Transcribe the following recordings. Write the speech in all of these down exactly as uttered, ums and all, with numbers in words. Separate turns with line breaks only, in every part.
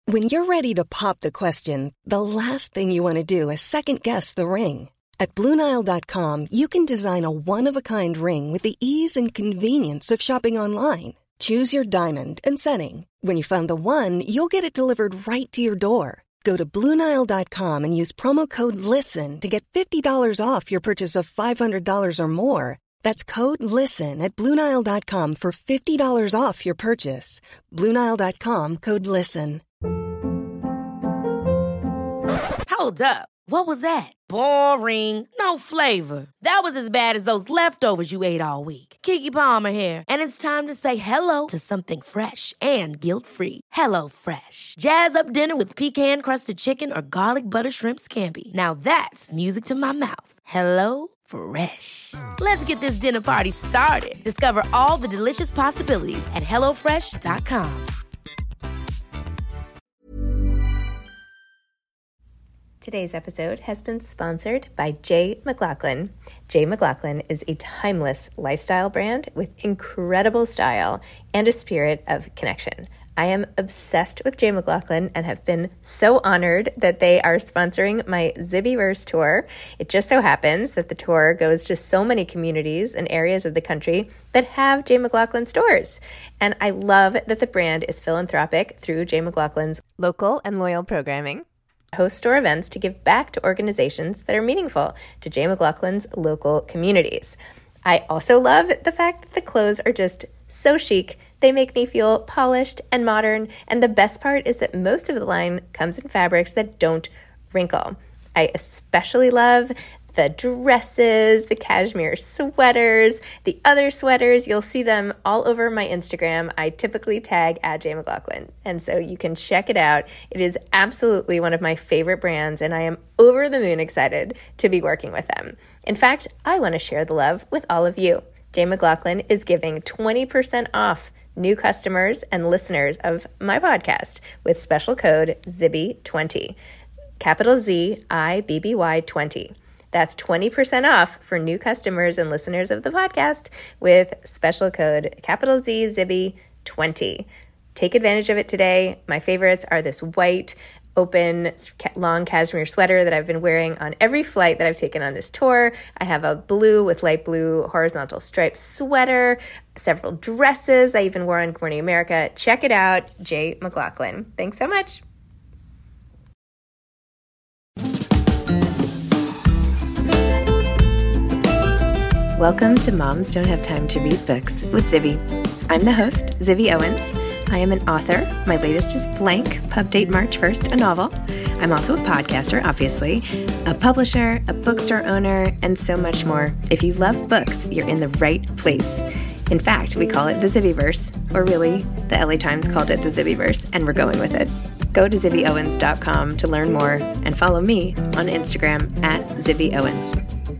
When you're ready to pop the question, the last thing you want to do is second-guess the ring. At Blue Nile dot com, you can design a one-of-a-kind ring with the ease and convenience of shopping online. Choose your diamond and setting. When you find the one, you'll get it delivered right to your door. Go to Blue Nile dot com and use promo code LISTEN to get fifty dollars off your purchase of five hundred dollars or more. That's code LISTEN at Blue Nile dot com for fifty dollars off your purchase. Blue Nile dot com, code LISTEN.
Hold up. What was that? Boring. No flavor. That was as bad as those leftovers you ate all week. Keke Palmer here, and it's time to say hello to something fresh and guilt-free. Hello Fresh. Jazz up dinner with pecan-crusted chicken or garlic butter shrimp scampi. Now that's music to my mouth. Hello Fresh. Let's get this dinner party started. Discover all the delicious possibilities at hello fresh dot com.
Today's episode has been sponsored by Jay McLaughlin. Jay McLaughlin is a timeless lifestyle brand with incredible style and a spirit of connection. I am obsessed with Jay McLaughlin and have been so honored that they are sponsoring my Zibbyverse tour. It just so happens that the tour goes to so many communities and areas of the country that have Jay McLaughlin stores. And I love that the brand is philanthropic through Jay McLaughlin's local and loyal programming. Host store events to give back to organizations that are meaningful to Jay McLaughlin's local communities. I also love the fact that the clothes are just so chic. They make me feel polished and modern, and the best part is that most of the line comes in fabrics that don't wrinkle. I especially love the dresses, the cashmere sweaters, the other sweaters. You'll see them all over my Instagram. I typically tag at Jay McLaughlin, and so you can check it out. It is absolutely one of my favorite brands, and I am over the moon excited to be working with them. In fact, I want to share the love with all of you. Jay McLaughlin is giving twenty percent off new customers and listeners of my podcast with special code Zibby twenty, capital Z I B B Y twenty. That's twenty percent off for new customers and listeners of the podcast with special code capital Z Zibby twenty. Take advantage of it today. My favorites are this white, open, long cashmere sweater that I've been wearing on every flight that I've taken on this tour. I have a blue with light blue horizontal striped sweater, several dresses I even wore on Good Morning America. Check it out, Jay McLaughlin. Thanks so much. Welcome to Moms Don't Have Time to Read Books with Zibby. I'm the host, Zibby Owens. I am an author. My latest is Blank, pub date March first, a novel. I'm also a podcaster, obviously, a publisher, a bookstore owner, and so much more. If you love books, you're in the right place. In fact, we call it the Zibbyverse, or really, the L A Times called it the Zibbyverse, and we're going with it. Go to zibby owens dot com to learn more and follow me on Instagram at Zibby Owens.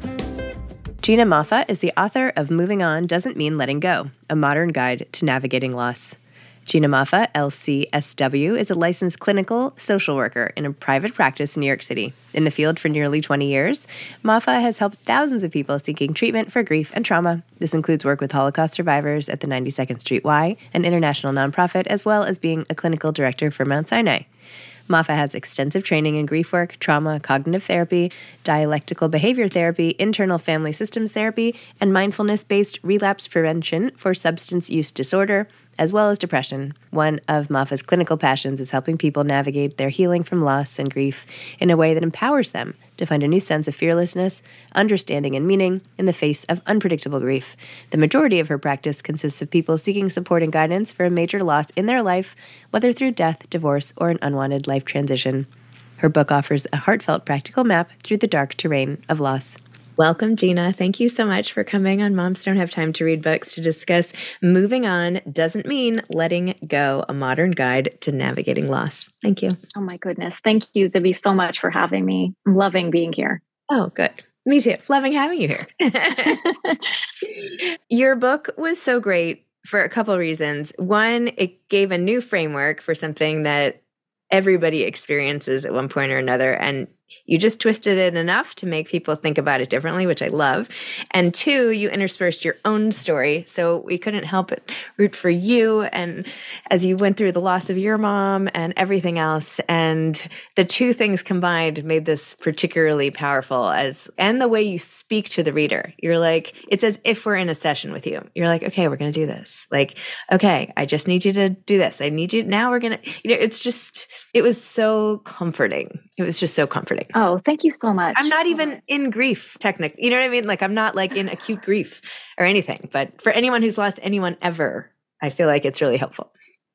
Gina Moffa is the author of Moving On Doesn't Mean Letting Go, a modern guide to navigating loss. Gina Moffa, L C S W, is a licensed clinical social worker in a private practice in New York City. In the field for nearly twenty years, Moffa has helped thousands of people seeking treatment for grief and trauma. This includes work with Holocaust survivors at the ninety-second Street Y, an international nonprofit, as well as being a clinical director for Mount Sinai. Moffa has extensive training in grief work, trauma, cognitive therapy, dialectical behavior therapy, internal family systems therapy, and mindfulness-based relapse prevention for substance use disorder, as well as depression. One of Moffa's clinical passions is helping people navigate their healing from loss and grief in a way that empowers them to find a new sense of fearlessness, understanding, and meaning in the face of unpredictable grief. The majority of her practice consists of people seeking support and guidance for a major loss in their life, whether through death, divorce, or an unwanted life transition. Her book offers a heartfelt practical map through the dark terrain of loss. Welcome, Gina. Thank you so much for coming on Moms Don't Have Time to Read Books to discuss Moving On Doesn't Mean Letting Go, a modern guide to navigating loss. Thank you.
Oh my goodness. Thank you, Zibby, so much for having me. I'm loving being here.
Oh, good. Me too. Loving having you here. Your book was so great for a couple of reasons. One, it gave a new framework for something that everybody experiences at one point or another. And You just twisted it enough to make people think about it differently, which I love. And two, you interspersed your own story. So we couldn't help but root for you. And as you went through the loss of your mom and everything else, and the two things combined made this particularly powerful as, and the way you speak to the reader. You're like, it's as if we're in a session with you. You're like, okay, we're going to do this. Like, okay, I just need you to do this. I need you, now we're going to, you know, it's just, it was so comforting. It was just so comforting.
Oh, thank you so much.
I'm not
so
even
much.
in grief, technically. You know what I mean? Like, I'm not like in acute grief or anything. But for anyone who's lost anyone ever, I feel like it's really helpful.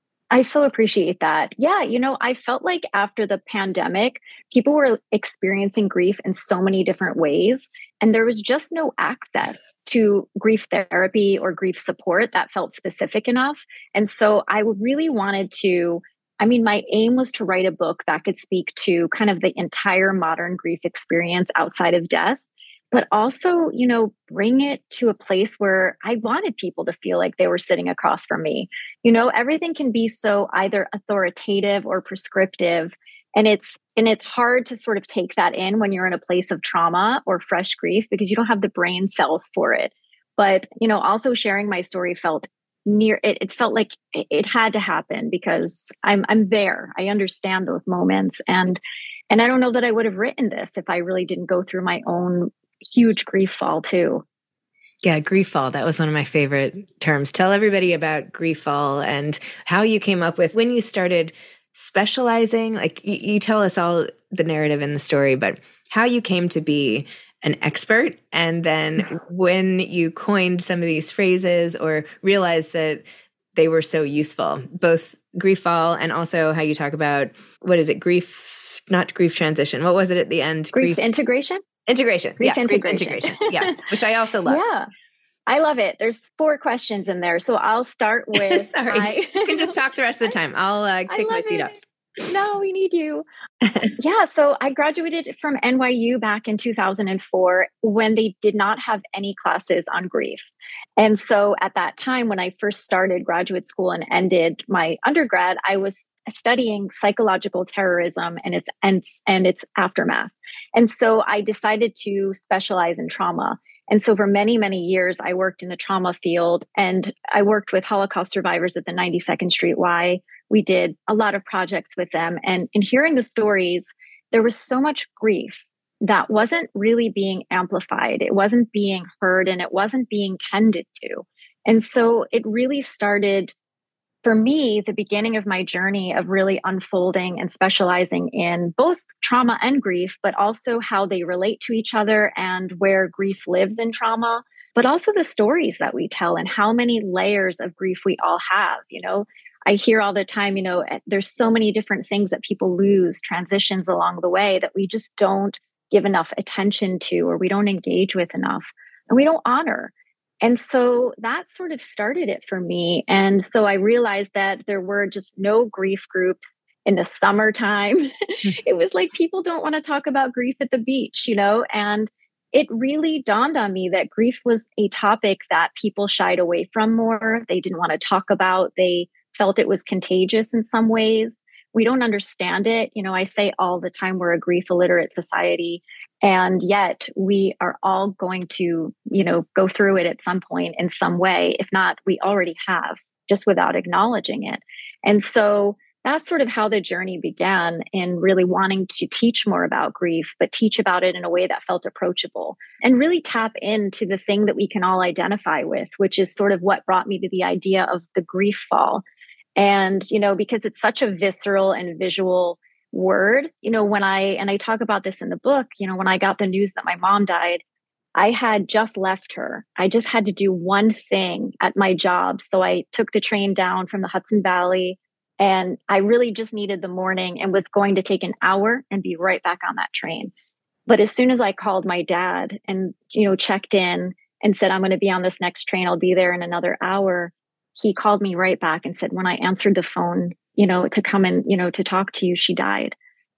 I so appreciate that. Yeah, you know, I felt like after the pandemic, people were experiencing grief in so many different ways. And there was just no access to grief therapy or grief support that felt specific enough. And so I really wanted to I mean, my aim was to write a book that could speak to kind of the entire modern grief experience outside of death, but also, you know, bring it to a place where I wanted people to feel like they were sitting across from me. You know, everything can be so either authoritative or prescriptive, and it's and it's hard to sort of take that in when you're in a place of trauma or fresh grief because you don't have the brain cells for it. But, you know, also sharing my story felt near it, it felt like it, it had to happen because I'm I'm there. I understand those moments. And and I don't know that I would have written this if I really didn't go through my own huge grief fall too.
Yeah, grief fall. That was one of my favorite terms. Tell everybody about grief fall and how you came up with when you started specializing. Like you, you tell us all the narrative in the story, but how you came to be an expert, and then when you coined some of these phrases or realized that they were so useful, both grief fall and also how you talk about, what is it, grief, not grief transition. What was it at the end?
Grief, grief integration?
Integration.
Grief
yeah,
integration.
Grief integration. Yes, which I also love.
Yeah. I love it. There's four questions in there. So I'll start with...
Sorry,
I,
you can just talk the rest of the time. I'll uh, kick my feet
it.
up.
No, we need you. Yeah. So I graduated from N Y U back in two thousand four when they did not have any classes on grief. And so at that time, when I first started graduate school and ended my undergrad, I was studying psychological terrorism and its and, and its aftermath. And so I decided to specialize in trauma. And so for many, many years, I worked in the trauma field, and I worked with Holocaust survivors at the ninety-second Street Y. We did a lot of projects with them. And in hearing the stories, there was so much grief that wasn't really being amplified. It wasn't being heard, and it wasn't being tended to. And so it really started, for me, the beginning of my journey of really unfolding and specializing in both trauma and grief, but also how they relate to each other and where grief lives in trauma, but also the stories that we tell and how many layers of grief we all have. You know, I hear all the time, you know, there's so many different things that people lose, transitions along the way that we just don't give enough attention to, or we don't engage with enough, and we don't honor. And so that sort of started it for me. And so I realized that there were just no grief groups in the summertime. It was like people don't want to talk about grief at the beach, you know, and it really dawned on me that grief was a topic that people shied away from more. They didn't want to talk about. They felt it was contagious in some ways. We don't understand it. You know, I say all the time, we're a grief illiterate society. And yet we are all going to, you know, go through it at some point in some way. If not, we already have, just without acknowledging it. And so that's sort of how the journey began, in really wanting to teach more about grief, but teach about it in a way that felt approachable and really tap into the thing that we can all identify with, which is sort of what brought me to the idea of the grief fall. And, you know, because it's such a visceral and visual word, you know, when I, and I talk about this in the book, you know, when I got the news that my mom died, I had just left her. I just had to do one thing at my job. So I took the train down from the Hudson Valley, and I really just needed the morning and was going to take an hour and be right back on that train. But as soon as I called my dad and, you know, checked in and said, I'm going to be on this next train, I'll be there in another hour, he called me right back and said, when I answered the phone, you know, to come and, you know, to talk to you, she died.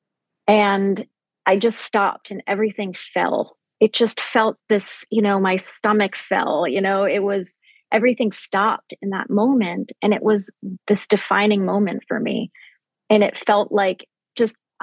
And I just stopped and everything fell. It just felt this, you know, my stomach fell, you know, it was, everything stopped in that moment. And it was this defining moment for me. And it felt like just,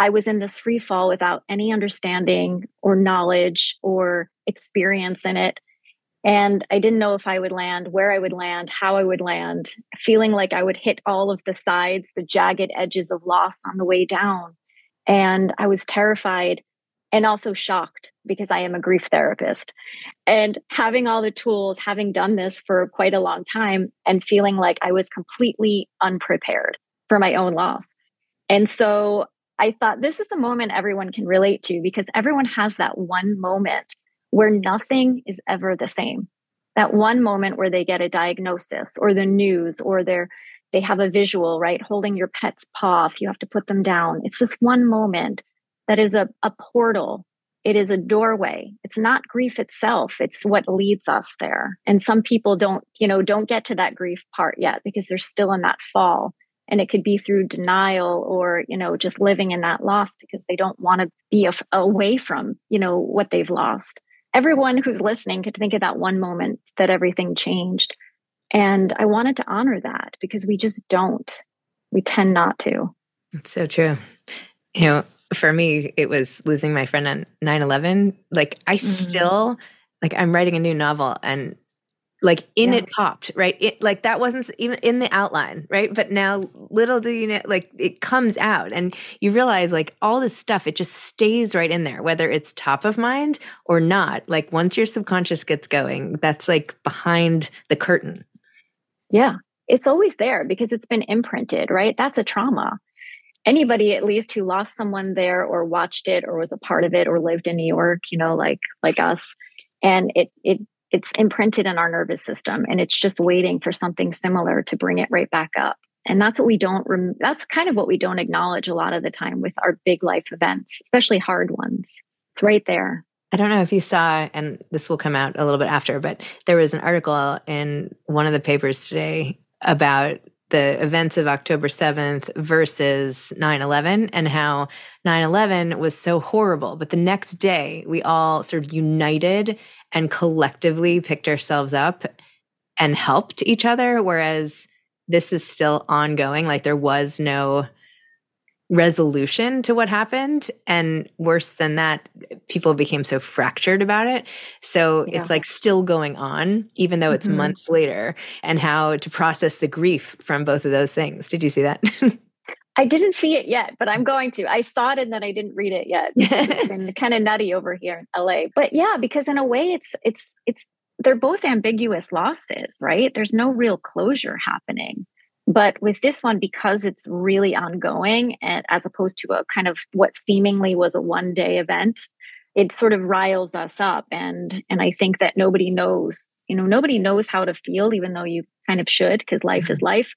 I was in this free fall without any understanding or knowledge or experience in it. And I didn't know if I would land, where I would land, how I would land, feeling like I would hit all of the sides, the jagged edges of loss on the way down. And I was terrified and also shocked because I am a grief therapist. And having all the tools, having done this for quite a long time, and feeling like I was completely unprepared for my own loss. And so I thought this is a moment everyone can relate to, because everyone has that one moment where nothing is ever the same. That one moment where they get a diagnosis or the news, or they're, they have a visual, right? Holding your pet's paw if you have to put them down. It's this one moment that is a, a portal. It is a doorway. It's not grief itself. It's what leads us there. And some people don't, you know, don't get to that grief part yet because they're still in that fall. And it could be through denial or, you know, just living in that loss because they don't want to be af- away from, you know, what they've lost. Everyone who's listening could think of that one moment that everything changed. And I wanted to honor that because we just don't. We tend not to.
It's so true. You know, for me, it was losing my friend on nine eleven. Like I mm-hmm. still, like I'm writing a new novel and like in yeah. it popped, right? It like that wasn't even in the outline, right? But now little do you know, like it comes out and you realize like all this stuff, it just stays right in there, whether it's top of mind or not. Like once your subconscious gets going, that's like behind the curtain.
Yeah, it's always there because it's been imprinted, right? That's a trauma. Anybody at least who lost someone there or watched it or was a part of it or lived in New York, you know, like like us, and it it it's imprinted in our nervous system, and it's just waiting for something similar to bring it right back up. And that's what we don't rem- that's kind of what we don't acknowledge a lot of the time with our big life events, especially hard ones. It's right there.
I don't know if you saw, and this will come out a little bit after, but there was an article in one of the papers today about the events of October seventh versus nine eleven and how nine eleven was so horrible. But the next day, we all sort of united and collectively picked ourselves up and helped each other, whereas this is still ongoing. Like there was no resolution to what happened. And worse than that, people became so fractured about it. So yeah. it's like still going on, even though it's mm-hmm. months later, and how to process the grief from both of those things. Did you see that?
I didn't see it yet, but I'm going to. I saw it and then I didn't read it yet. It's been kind of nutty over here in L A. But yeah, because in a way it's, it's, it's, they're both ambiguous losses, right? There's no real closure happening. But with this one, because it's really ongoing, and as opposed to a kind of what seemingly was a one day event, it sort of riles us up. And, and I think that nobody knows, you know, nobody knows how to feel, even though you kind of should, because life is life.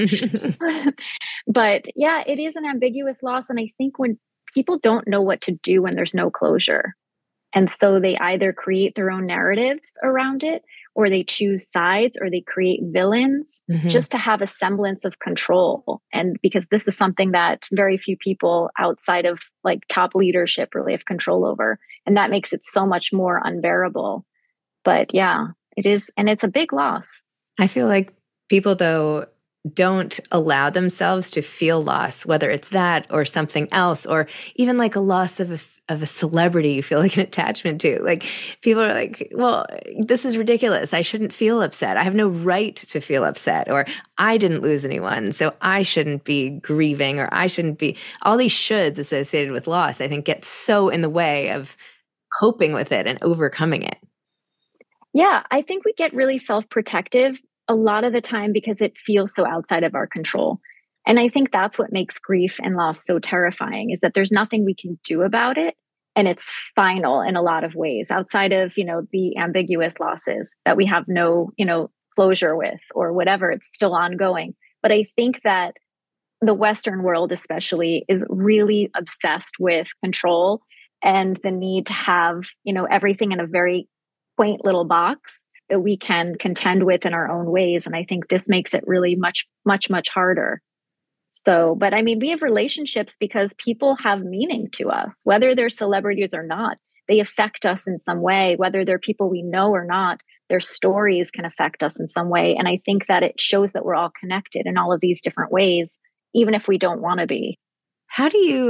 But yeah, it is an ambiguous loss. And I think when people don't know what to do when there's no closure, and so they either create their own narratives around it, or they choose sides, or they create villains mm-hmm. just to have a semblance of control. And because this is something that very few people outside of like top leadership really have control over. And that makes it so much more unbearable. But yeah, it is. And it's a big loss.
I feel like people, though, don't allow themselves to feel loss, whether it's that or something else, or even like a loss of a, of a celebrity you feel like an attachment to. Like people are like, well, this is ridiculous. I shouldn't feel upset. I have no right to feel upset, or I didn't lose anyone, so I shouldn't be grieving, or I shouldn't be. All these shoulds associated with loss, I think, get so in the way of coping with it and overcoming it.
Yeah, I think we get really self-protective a lot of the time because it feels so outside of our control. And I think that's what makes grief and loss so terrifying, is that there's nothing we can do about it. And it's final in a lot of ways outside of, you know, the ambiguous losses that we have no, you know, closure with or whatever. It's still ongoing. But I think that the Western world especially is really obsessed with control and the need to have, you know, everything in a very quaint little box that we can contend with in our own ways. And I think this makes it really much, much, much harder. So, but I mean, we have relationships because people have meaning to us, whether they're celebrities or not. They affect us in some way, whether they're people we know or not. Their stories can affect us in some way. And I think that it shows that we're all connected in all of these different ways, even if we don't want to be.
How do you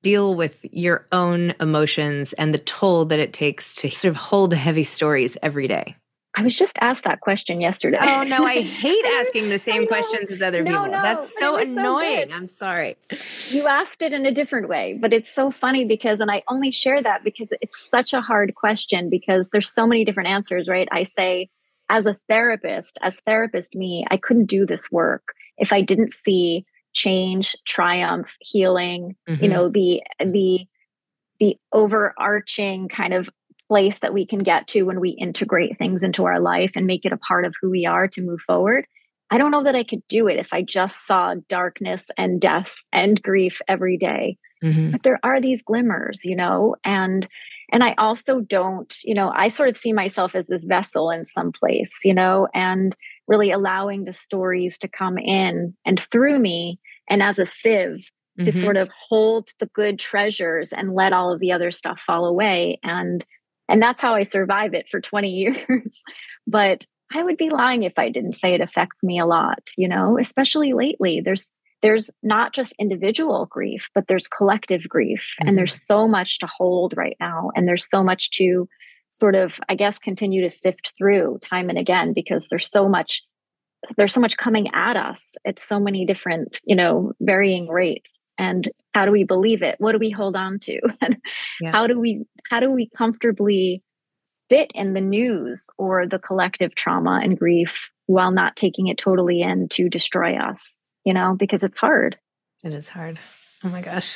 deal with your own emotions and the toll that it takes to sort of hold heavy stories every day?
I was just asked that question yesterday.
Oh, no, I hate asking the same questions as other
no,
people.
No,
That's so annoying.
So
I'm sorry.
You asked it in a different way, but it's so funny because, and I only share that because it's such a hard question because there's so many different answers, right? I say, as a therapist, as therapist me, I couldn't do this work if I didn't see change, triumph, healing, mm-hmm. you know, the, the, the overarching kind of place that we can get to when we integrate things into our life and make it a part of who we are to move forward. I don't know that I could do it if I just saw darkness and death and grief every day. Mm-hmm. But there are these glimmers, you know, and and I also don't, you know, I sort of see myself as this vessel in some place, you know, and really allowing the stories to come in and through me and as a sieve mm-hmm. to sort of hold the good treasures and let all of the other stuff fall away. And And that's how I survive it for twenty years. But I would be lying if I didn't say it affects me a lot, you know, especially lately. There's there's not just individual grief, but there's collective grief. Mm-hmm. And there's so much to hold right now. And there's so much to sort of, I guess, continue to sift through time and again, because there's so much, there's so much coming at us at so many different, you know, varying rates. And how do we believe it? What do we hold on to? And yeah. how do we how do we comfortably sit in the news or the collective trauma and grief while not taking it totally in to destroy us? You know, because it's hard.
It is hard. Oh my gosh.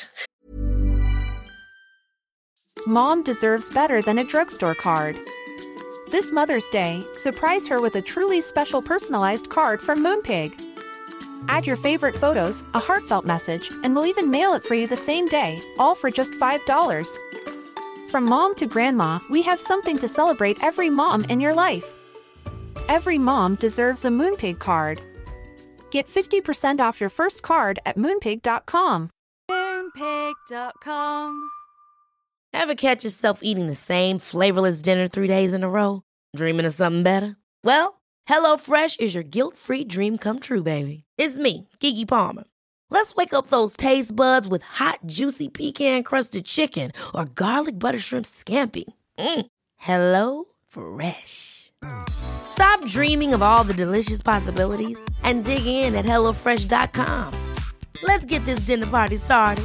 Mom deserves better than a drugstore card. This Mother's Day, surprise her with a truly special personalized card from Moonpig. Add your favorite photos, a heartfelt message, and we'll even mail it for you the same day, all for just five dollars. From mom to grandma, we have something to celebrate every mom in your life. Every mom deserves a Moonpig card. Get fifty percent off your first card at moonpig dot com.
moonpig dot com. Ever catch yourself eating the same flavorless dinner three days in a row? Dreaming of something better? Well, HelloFresh is your guilt-free dream come true, baby. It's me, Keke Palmer. Let's wake up those taste buds with hot, juicy pecan-crusted chicken or garlic butter shrimp scampi. Mm. Hello Fresh. Stop dreaming of all the delicious possibilities and dig in at hello fresh dot com. Let's get this dinner party started.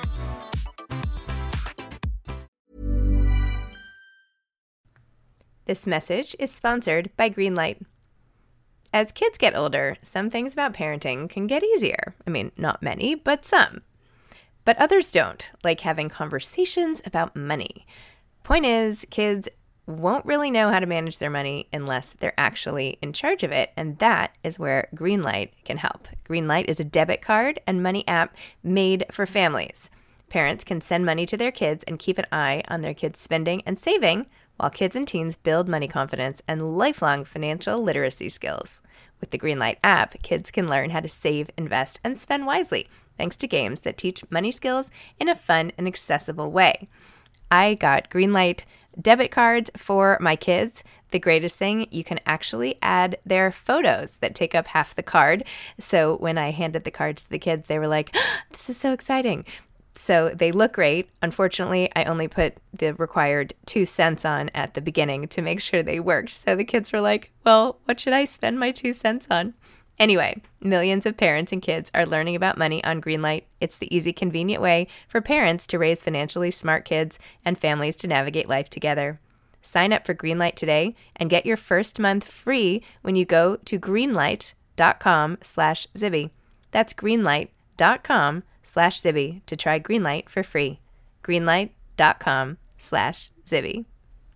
This message is sponsored by Greenlight. As kids get older, some things about parenting can get easier. I mean, not many, but some. But others don't, like having conversations about money. Point is, kids won't really know how to manage their money unless they're actually in charge of it, and that is where Greenlight can help. Greenlight is a debit card and money app made for families. Parents can send money to their kids and keep an eye on their kids' spending and saving, while kids and teens build money confidence and lifelong financial literacy skills. With the Greenlight app, kids can learn how to save, invest, and spend wisely, thanks to games that teach money skills in a fun and accessible way. I got Greenlight debit cards for my kids. The greatest thing, you can actually add their photos that take up half the card. So when I handed the cards to the kids, they were like, oh, this is so exciting. So they look great. Unfortunately, I only put the required two cents on at the beginning to make sure they worked. So the kids were like, well, what should I spend my two cents on? Anyway, millions of parents and kids are learning about money on Greenlight. It's the easy, convenient way for parents to raise financially smart kids and families to navigate life together. Sign up for Greenlight today and get your first month free when you go to greenlight.com slash Zibby. That's greenlight.com slash Zibby to try Greenlight for free. Greenlight.com slash Zibby.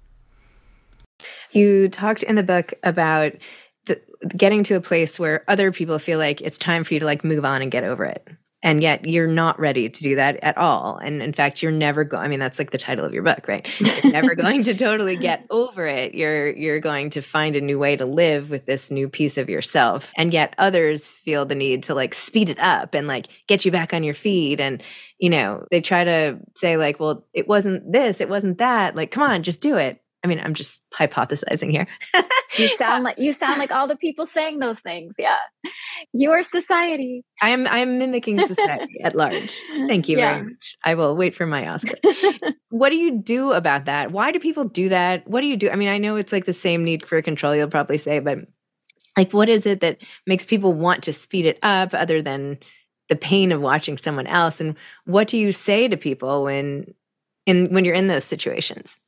You talked in the book about the, getting to a place where other people feel like it's time for you to like move on and get over it. And yet you're not ready to do that at all. And in fact, you're never going, I mean, that's like the title of your book, right? You're never going to totally get over it. You're, you're going to find a new way to live with this new piece of yourself. And yet others feel the need to like speed it up and like get you back on your feet. And, you know, they try to say like, well, it wasn't this, it wasn't that. Like, come on, just do it. I mean, I'm just hypothesizing here.
You sound like you sound like all the people saying those things. Yeah. Your society.
I am I am mimicking society at large. Thank you
Yeah.
very much. I will wait for my Oscar. What do you do about that? Why do people do that? What do you do? I mean, I know it's like the same need for control, you'll probably say, but like, what is it that makes people want to speed it up other than the pain of watching someone else? And what do you say to people when in when you're in those situations?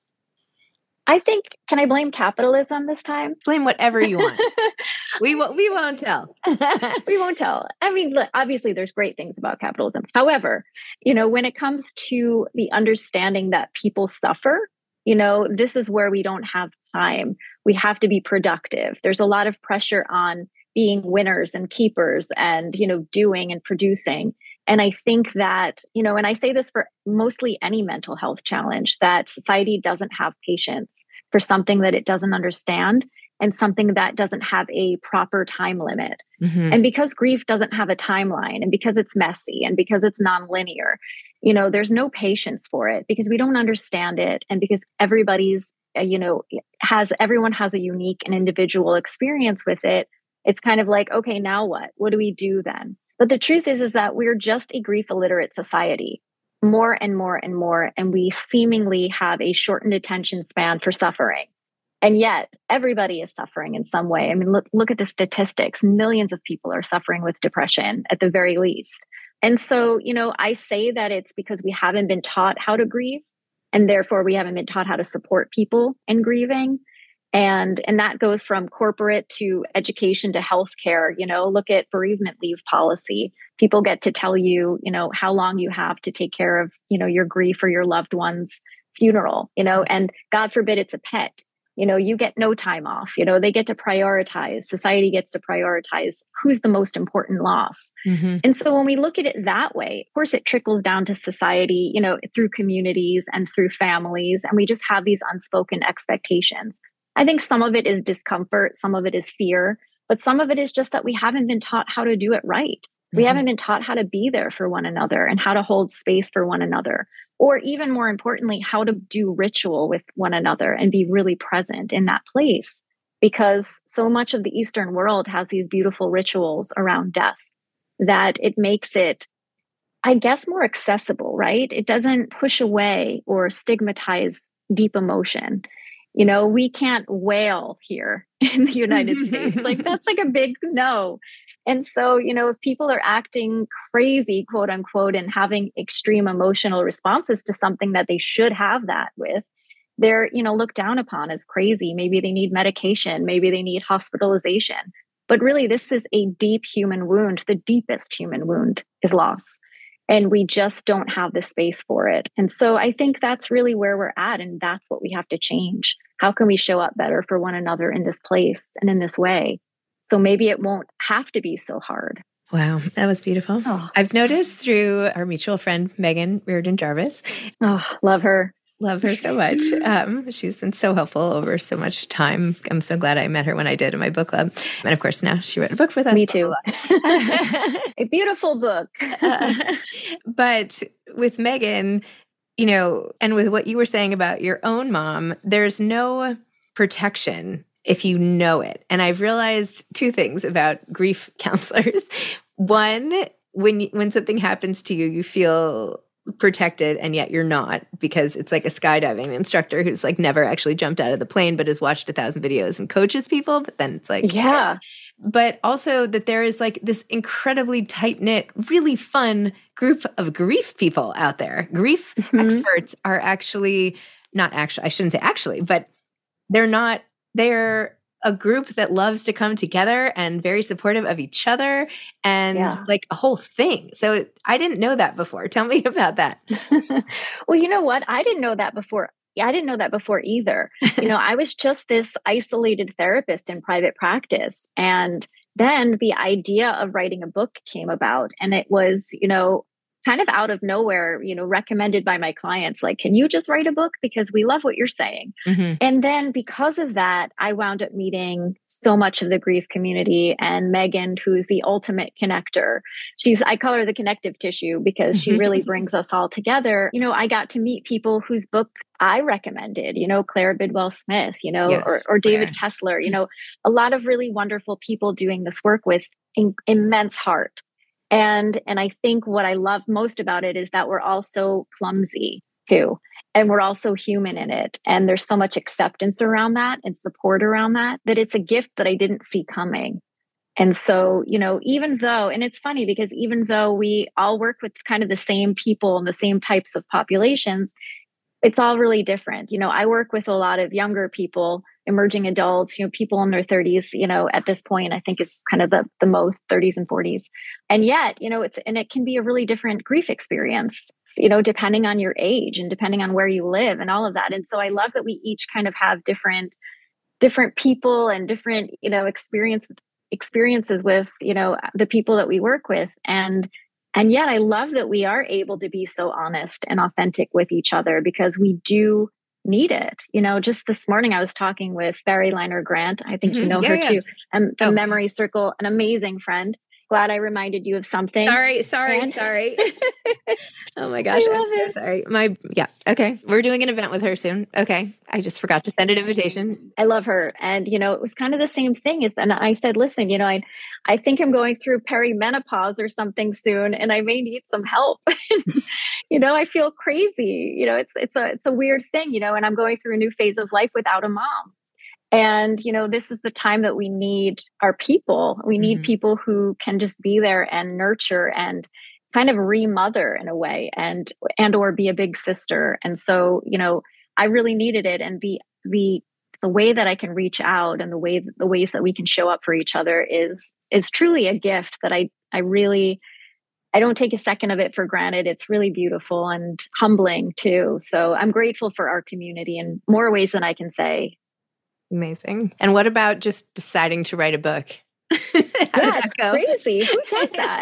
I think, can I blame capitalism this time?
Blame whatever you want. we won't. We won't tell.
We won't tell. I mean, look, obviously, there's great things about capitalism. However, you know, when it comes to the understanding that people suffer, you know, this is where we don't have time. We have to be productive. There's a lot of pressure on being winners and keepers, and you know, doing and producing. And I think that, you know, and I say this for mostly any mental health challenge, that society doesn't have patience for something that it doesn't understand and something that doesn't have a proper time limit.
Mm-hmm.
And because grief doesn't have a timeline, and because it's messy, and because it's nonlinear, you know, there's no patience for it because we don't understand it. And because everybody's, uh, you know, has, everyone has a unique and individual experience with it. It's kind of like, okay, now what? What do we do then? But the truth is, is that we're just a grief illiterate society, more and more and more. And we seemingly have a shortened attention span for suffering. And yet everybody is suffering in some way. I mean, look, look at the statistics. Millions of people are suffering with depression at the very least. And so, you know, I say that it's because we haven't been taught how to grieve, and therefore we haven't been taught how to support people in grieving. And, and that goes from corporate to education to healthcare. You know, look at bereavement leave policy. People get to tell you, you know, how long you have to take care of, you know, your grief or your loved one's funeral, you know, and God forbid it's a pet. You know, you get no time off. You know, they get to prioritize. Society gets to prioritize who's the most important loss.
Mm-hmm.
And so when we look at it that way, of course, it trickles down to society, you know, through communities and through families. And we just have these unspoken expectations. I think some of it is discomfort, some of it is fear, but some of it is just that we haven't been taught how to do it right. Mm-hmm. We haven't been taught how to be there for one another and how to hold space for one another, or even more importantly, how to do ritual with one another and be really present in that place. Because so much of the Eastern world has these beautiful rituals around death that it makes it, I guess, more accessible, right? It doesn't push away or stigmatize deep emotion. You know, we can't wail here in the United States. Like, that's like a big no. And so, you know, if people are acting crazy, quote unquote, and having extreme emotional responses to something that they should have that with, they're, you know, looked down upon as crazy. Maybe they need medication. Maybe they need hospitalization. But really, this is a deep human wound. The deepest human wound is loss. And we just don't have the space for it. And so I think that's really where we're at. And that's what we have to change. How can we show up better for one another in this place and in this way? So maybe it won't have to be so hard.
Wow, that was beautiful. Oh. I've noticed through our mutual friend, Megan Reardon Jarvis.
Oh, love her.
Love her so much. Um, she's been so helpful over so much time. I'm so glad I met her when I did in my book club. And of course, now she wrote a book with us.
Me too. A beautiful book.
uh, but with Megan, you know, and with what you were saying about your own mom, there's no protection if you know it. And I've realized two things about grief counselors. One, when you, when something happens to you, you feel protected, and yet you're not, because it's like a skydiving instructor who's like never actually jumped out of the plane but has watched a thousand videos and coaches people. But then it's like,
yeah.
But also that there is like this incredibly tight-knit, really fun group of grief people out there. Grief mm-hmm. experts are actually not actually, I shouldn't say actually, but they're not, they're a group that loves to come together and very supportive of each other and yeah. like a whole thing. So I didn't know that before. Tell me about that.
Well, you know what? I didn't know that before. Yeah, I didn't know that before either. You know, I was just this isolated therapist in private practice. And then the idea of writing a book came about. And it was, you know, kind of out of nowhere, you know, recommended by my clients, like, can you just write a book? Because we love what you're saying. Mm-hmm. And then because of that, I wound up meeting so much of the grief community, and Megan, who's the ultimate connector. She's, I call her the connective tissue because she really brings us all together. You know, I got to meet people whose book I recommended, you know, Claire Bidwell Smith, you know, yes, or, or David Claire. Kessler, you know, a lot of really wonderful people doing this work with in, immense heart. And, and I think what I love most about it is that we're all so clumsy too. And we're also human in it. And there's so much acceptance around that and support around that, that it's a gift that I didn't see coming. And so, you know, even though, and it's funny because even though we all work with kind of the same people and the same types of populations, it's all really different. You know, I work with a lot of younger people, emerging adults, you know, people in their thirties, you know, at this point, I think is kind of the, the most thirties and forties. And yet, you know, it's, and it can be a really different grief experience, you know, depending on your age and depending on where you live and all of that. And so I love that we each kind of have different, different people and different, you know, experience experiences with, you know, the people that we work with. And And yet I love that we are able to be so honest and authentic with each other because we do need it. You know, just this morning I was talking with Barry Liner Grant. I think mm-hmm. you know yeah, her yeah. too. And the oh. Memory Circle, an amazing friend. Glad I reminded you of something.
Sorry, sorry, and- sorry. Oh my gosh, I'm so it. sorry. My yeah, okay. We're doing an event with her soon. Okay. I just forgot to send an invitation.
I love her. And you know, it was kind of the same thing. And I said, listen, you know, I I think I'm going through perimenopause or something soon and I may need some help. You know, I feel crazy. You know, it's it's a it's a weird thing, you know, and I'm going through a new phase of life without a mom. And, you know, this is the time that we need our people. We need mm-hmm. people who can just be there and nurture and kind of remother in a way and, and, or be a big sister. And so, you know, I really needed it. And the, the, the way that I can reach out and the way, the ways that we can show up for each other is, is truly a gift that I, I really, I don't take a second of it for granted. It's really beautiful and humbling too. So I'm grateful for our community in more ways than I can say.
Amazing. And what about just deciding to write a book?
Yeah, it's go? crazy. Who does that?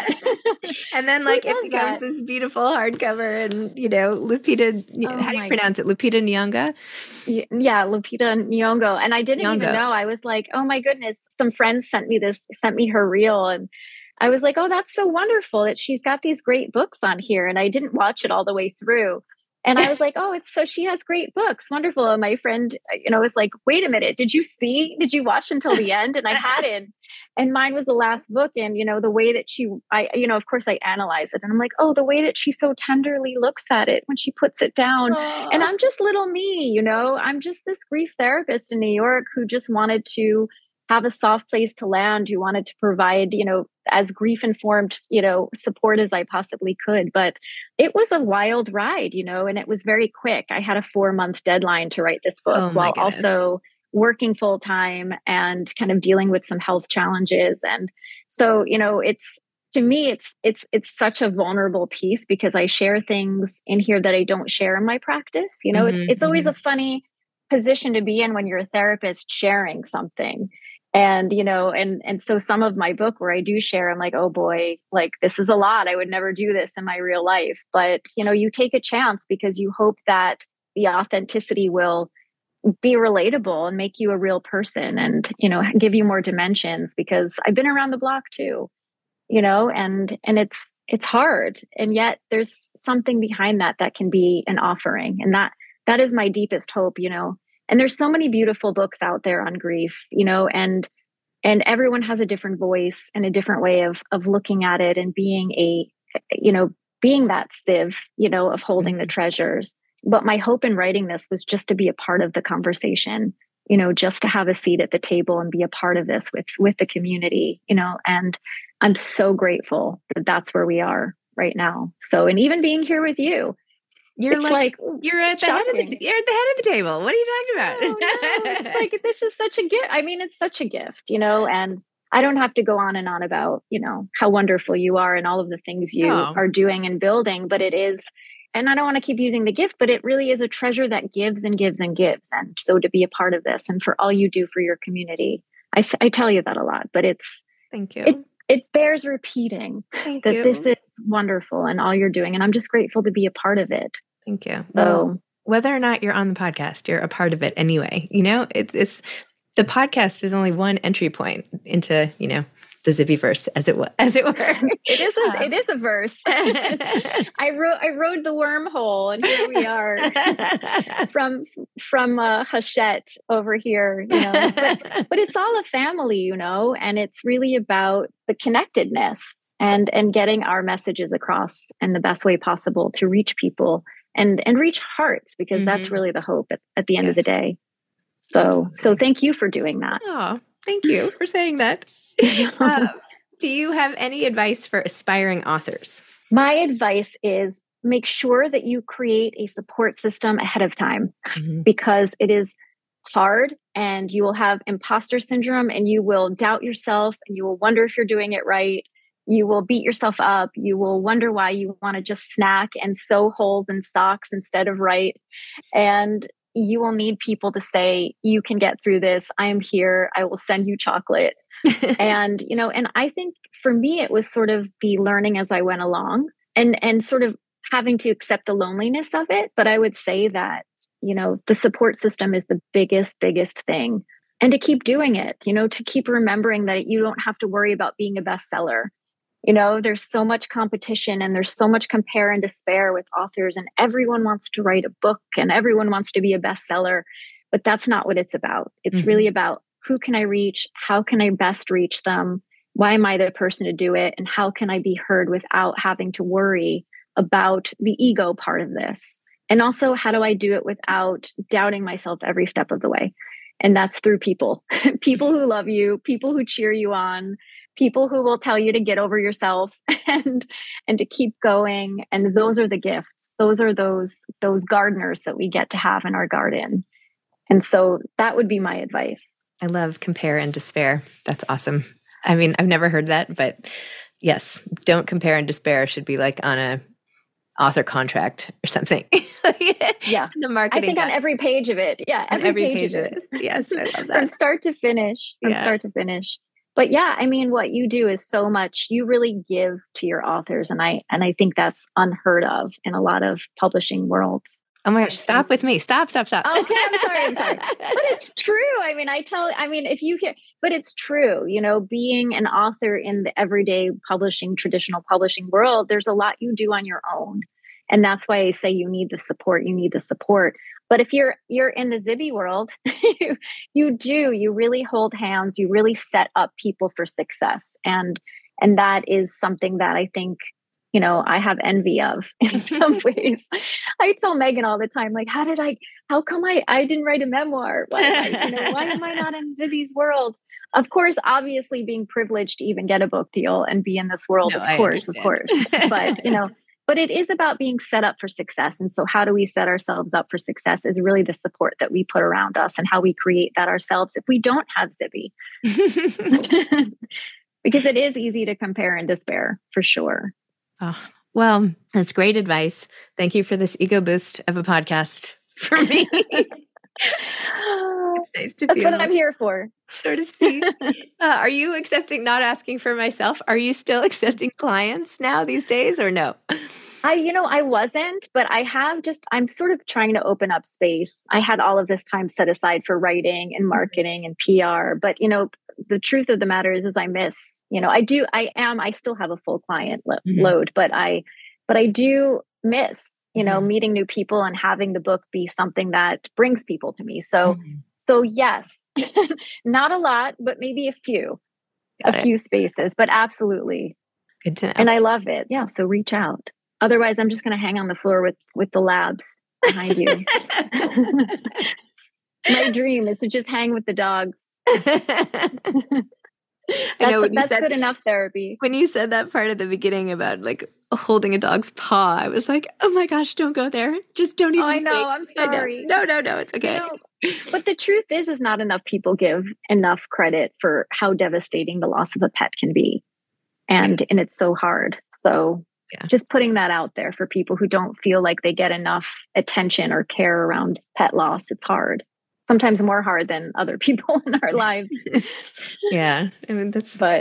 And then like it becomes that? This beautiful hardcover and, you know, Lupita, oh how do you pronounce it? Lupita Nyong'o?
Yeah, Lupita Nyong'o. And I didn't Nyong'o. even know. I was like, oh my goodness. Some friends sent me this, sent me her reel. And I was like, oh, that's so wonderful that she's got these great books on here. And I didn't watch it all the way through. And I was like, oh, it's so she has great books. Wonderful. And my friend, you know, was like, wait a minute. Did you see, did you watch until the end? And I hadn't. And mine was the last book. And, you know, the way that she, I, you know, of course I analyze it and I'm like, oh, the way that she so tenderly looks at it when she puts it down. Aww. And I'm just little me, you know, I'm just this grief therapist in New York who just wanted to have a soft place to land, who wanted to provide, you know, as grief informed, you know, support as I possibly could. But it was a wild ride, you know, and it was very quick. I had a four month deadline to write this book oh while goodness. also working full time and kind of dealing with some health challenges. And so, you know, it's, to me, it's, it's, it's such a vulnerable piece because I share things in here that I don't share in my practice. You know, mm-hmm, it's, it's always mm-hmm. a funny position to be in when you're a therapist sharing something. And, you know, and, and so some of my book where I do share, I'm like, oh boy, like this is a lot. I would never do this in my real life. But, you know, you take a chance because you hope that the authenticity will be relatable and make you a real person and, you know, give you more dimensions because I've been around the block too, you know, and, and it's, it's hard. And yet there's something behind that that can be an offering. And that, that is my deepest hope, you know. And there's so many beautiful books out there on grief, you know, and and everyone has a different voice and a different way of of looking at it and being a, you know, being that sieve, you know, of holding mm-hmm. the treasures. But my hope in writing this was just to be a part of the conversation, you know, just to have a seat at the table and be a part of this with with the community, you know, and I'm so grateful that that's where we are right now. So, and even being here with you.
You're
it's
like,
like
you're at the head of the t- you're at the head of the table. What are you talking about?
Oh, no. It's like this is such a gift. I mean, it's such a gift, you know. And I don't have to go on and on about, you know, how wonderful you are and all of the things you oh. are doing and building. But it is, and I don't want to keep using the gift, but it really is a treasure that gives and gives and gives. And so to be a part of this and for all you do for your community, I I tell you that a lot. But it's
thank you.
It, it bears repeating
Thank
that
you.
this is wonderful and all you're doing. And I'm just grateful to be a part of it.
Thank you.
So
well, whether or not you're on the podcast, you're a part of it anyway. You know, it's, it's the podcast is only one entry point into, you know, the Zibbyverse, as it was, as it were.
It is a, it is a verse. I wrote I rode the wormhole, and here we are from from uh, Hachette over here. You know, but, but it's all a family, you know, and it's really about the connectedness and and getting our messages across in the best way possible to reach people and and reach hearts, because mm-hmm. that's really the hope at, at the end yes. of the day. So so thank you for doing that.
Oh, thank you for saying that. Uh, do you have any advice for aspiring authors?
My advice is make sure that you create a support system ahead of time, mm-hmm. because it is hard and you will have imposter syndrome and you will doubt yourself and you will wonder if you're doing it right. You will beat yourself up. You will wonder why you want to just snack and sew holes in socks instead of write. And you will need people to say, you can get through this. I am here. I will send you chocolate. And, you know, and I think for me, it was sort of the learning as I went along and, and sort of having to accept the loneliness of it. But I would say that, you know, the support system is the biggest, biggest thing. And to keep doing it, you know, to keep remembering that you don't have to worry about being a bestseller. You know, there's so much competition and there's so much compare and despair with authors, and everyone wants to write a book and everyone wants to be a bestseller, but that's not what it's about. It's mm-hmm. really about who can I reach? How can I best reach them? Why am I the person to do it? And how can I be heard without having to worry about the ego part of this? And also, how do I do it without doubting myself every step of the way? And that's through people, people who love you, people who cheer you on, people who will tell you to get over yourself and and to keep going. And those are the gifts. Those are those those gardeners that we get to have in our garden. And so that would be my advice.
I love compare and despair. That's awesome. I mean, I've never heard that, but yes, don't compare and despair should be like on a author contract or something.
Yeah.
The marketing.
I think guide. On every page of it. Yeah. Every,
every
page,
page
of
it.
it.
Yes. I love that.
From start to finish. From yeah. start to finish. But yeah, I mean, what you do is so much. You really give to your authors. And I and I think that's unheard of in a lot of publishing worlds.
Oh my gosh, stop with me. Stop, stop, stop.
Okay, I'm sorry, I'm sorry. But it's true. I mean, I tell, I mean, if you hear, but it's true, you know, being an author in the everyday publishing, traditional publishing world, there's a lot you do on your own. And that's why I say you need the support, you need the support. But if you're you're in the Zibby world, you, you do, you really hold hands, you really set up people for success. And and that is something that I think, you know, I have envy of in some ways. I tell Megan all the time, like, how did I, how come I, I didn't write a memoir? Why, am I, you know, why am I not in Zibby's world? Of course, obviously being privileged to even get a book deal and be in this world, no, of course, of course. But, you know, but it is about being set up for success. And so how do we set ourselves up for success is really the support that we put around us and how we create that ourselves if we don't have Zibby. Because it is easy to compare and despair, for sure.
Oh, well, that's great advice. Thank you for this ego boost of a podcast for me. It's nice to
That's
feel
what I'm here for.
Sort of see. Uh, are you accepting, not asking for myself, are you still accepting clients now these days or no?
I, you know, I wasn't, but I have just, I'm sort of trying to open up space. I had all of this time set aside for writing and marketing and P R, but, you know, the truth of the matter is, is I miss, you know, I do, I am, I still have a full client lo- mm-hmm. load, but I, but I do miss, you know, mm-hmm. meeting new people and having the book be something that brings people to me. So, mm-hmm. so yes, not a lot, but maybe a few, Got a it. few spaces, but absolutely.
Good to know.
And I love it. Yeah. So reach out. Otherwise I'm just going to hang on the floor with, with the labs behind you. My dream is to just hang with the dogs.
I know
that's that's
said,
good enough therapy.
When you said that part at the beginning about like holding a dog's paw, I was like, oh my gosh, don't go there. Just don't even
Oh, I know.
think.
I'm sorry.
No, no, no. It's okay.
You know, but the truth is, is not enough people give enough credit for how devastating the loss of a pet can be. And, yes. and it's so hard. So yeah. just putting that out there for people who don't feel like they get enough attention or care around pet loss, it's hard. Sometimes more hard than other people in our lives.
Yeah. I mean, that's,
but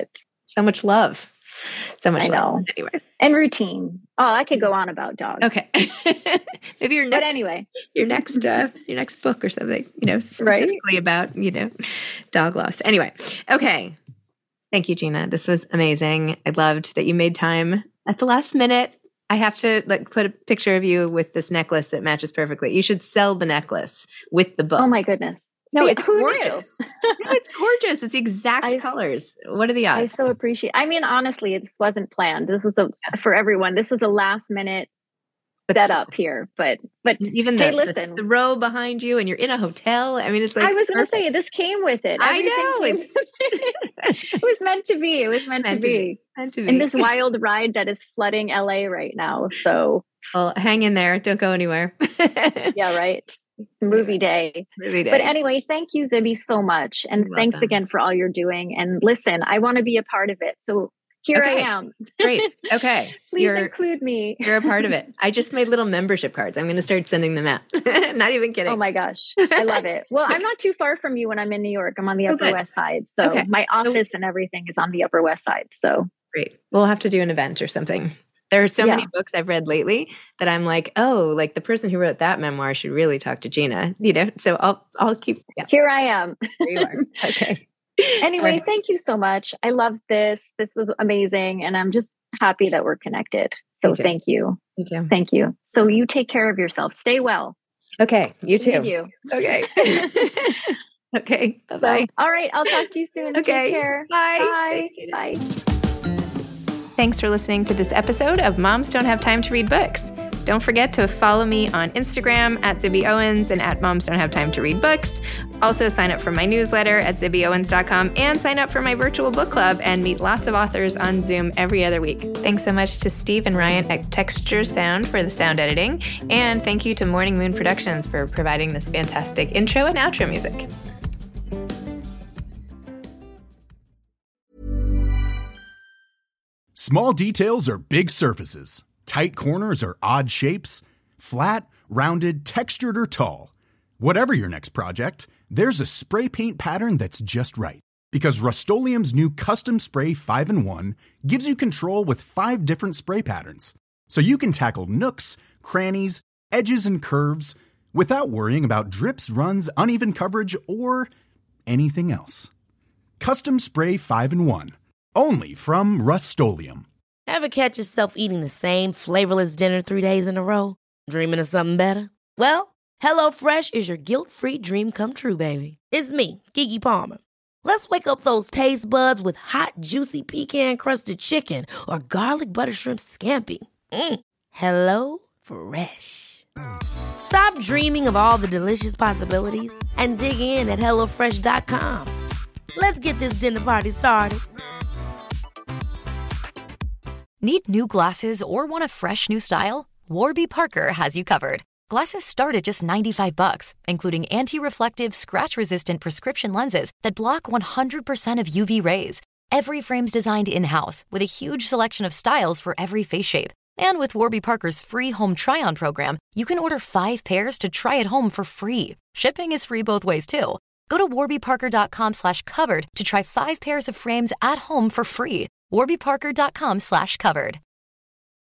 So much love. So much
I
love.
know.
Anyway.
And routine. Oh, I could go on about dogs.
Okay. Maybe your next,
but anyway,
your next, uh, your next book or something, you know, specifically right? about, you know, dog loss. Anyway. Okay. Thank you, Gina. This was amazing. I loved that you made time at the last minute. I have to like put a picture of you with this necklace that matches perfectly. You should sell the necklace with the book.
Oh my goodness.
No,
See,
it's gorgeous. no, it's gorgeous. It's the exact I, colors. What are the odds?
I so appreciate. I mean, honestly, this wasn't planned. This was a for everyone. This was a last minute
but
set
still,
up here. But but
even the,
hey, listen,
the, the row behind you, and you're in a hotel. I mean, it's like
I was going to say this came with it.
I know
it's, it was meant to be. It was meant, meant to, be. to be. Meant to be. In this wild ride that is flooding L A right now. So.
Well, hang in there. Don't go anywhere.
Yeah, right. It's movie day.
Movie day.
But anyway, thank you, Zibby, so much. And
you're
thanks
welcome.
again for all you're doing. And listen, I want to be a part of it. So here
okay.
I am.
Great. Okay.
Please
you're,
include me.
You're a part of it. I just made little membership cards. I'm going to start sending them out. Not even kidding.
Oh my gosh. I love it. Well, I'm not too far from you when I'm in New York. I'm on the Upper
okay.
West Side. So
okay.
my office and everything is on the Upper West Side. So
great. We'll have to do an event or something. There are so yeah. many books I've read lately that I'm like, oh, like the person who wrote that memoir should really talk to Gina, you know? So I'll, I'll keep. Yeah.
Here I am.
There you are. Okay.
Anyway,
right.
Thank you so much. I loved this. This was amazing. And I'm just happy that we're connected. So thank you.
Me too.
Thank you. So you take care of yourself. Stay well.
Okay. You too.
Need you.
Okay. Okay. Bye-bye.
So, all right. I'll talk to you soon.
Okay.
Take care.
Bye.
Bye.
Thanks,
Bye.
Thanks for listening to this episode of Moms Don't Have Time to Read Books. Don't forget to follow me on Instagram at Zibby Owens and at Moms Don't Have Time to Read Books. Also sign up for my newsletter at zibby owens dot com and sign up for my virtual book club and meet lots of authors on Zoom every other week. Thanks so much to Steve and Ryan at Texture Sound for the sound editing. And thank you to Morning Moon Productions for providing this fantastic intro and outro music.
Small details are big surfaces. Tight corners are odd shapes. Flat, rounded, textured, or tall. Whatever your next project, there's a spray paint pattern that's just right. Because Rust-Oleum's new Custom Spray five in one gives you control with five different spray patterns. So you can tackle nooks, crannies, edges, and curves without worrying about drips, runs, uneven coverage, or anything else. Custom Spray five in one. Only from Rust-Oleum.
Ever catch yourself eating the same flavorless dinner three days in a row? Dreaming of something better? Well, HelloFresh is your guilt-free dream come true, baby. It's me, Keke Palmer. Let's wake up those taste buds with hot, juicy pecan-crusted chicken or garlic butter shrimp scampi. Mm. Hello Fresh. Stop dreaming of all the delicious possibilities and dig in at hello fresh dot com. Let's get this dinner party started.
Need new glasses or want a fresh new style? Warby Parker has you covered. Glasses start at just ninety-five bucks, including anti-reflective, scratch-resistant prescription lenses that block one hundred percent of U V rays. Every frame's designed in-house with a huge selection of styles for every face shape. And with Warby Parker's free home try-on program, you can order five pairs to try at home for free. Shipping is free both ways, too. Go to warby parker dot com slash covered to try five pairs of frames at home for free. warby parker dot com slash covered.